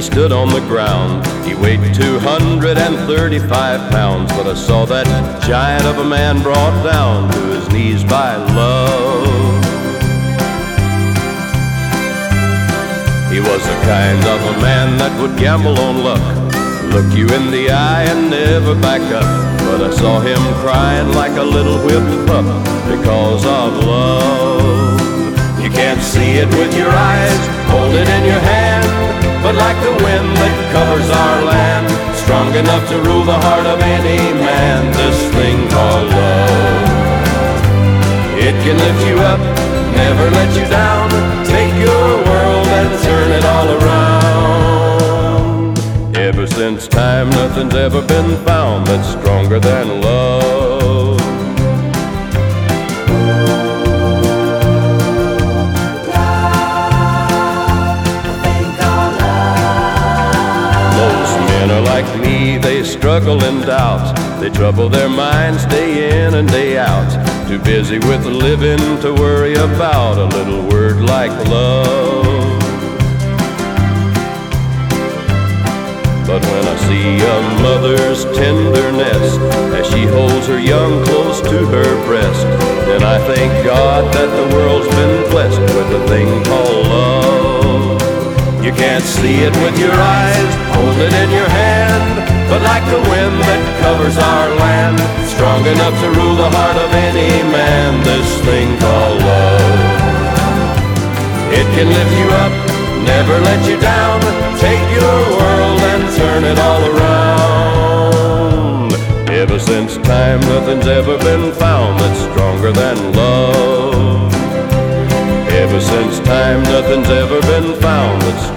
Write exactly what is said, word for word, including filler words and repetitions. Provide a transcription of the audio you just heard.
stood on the ground. He weighed two hundred thirty-five pounds, but I saw that giant of a man brought down to his knees by love. He was the kind of a man that would gamble on luck, look you in the eye and never back up. But I saw him crying like a little whipped pup because of love. You can't see it with your eyes, hold it in your hand, but like the wind that covers our land, strong enough to rule the heart of any man, this thing called love. It can lift you up, never let you down, take your world and turn it all around. Ever since time, nothing's ever been found that's stronger than love. Most men are like me, they struggle and doubt, they trouble their minds day in and day out, too busy with living to worry about a little word like love. But when I see a mother's tenderness as she holds her young close to her breast, then I thank God that the world's been blessed with a thing called love. You can't see it with your eyes, hold it in your hand, but like the wind that covers our land, strong enough to rule the heart of any man, this thing called love. It can lift you up, never let you down, take your world and turn it all around. Ever since time, nothing's ever been found that's stronger than love. Ever since time, nothing's ever been found that's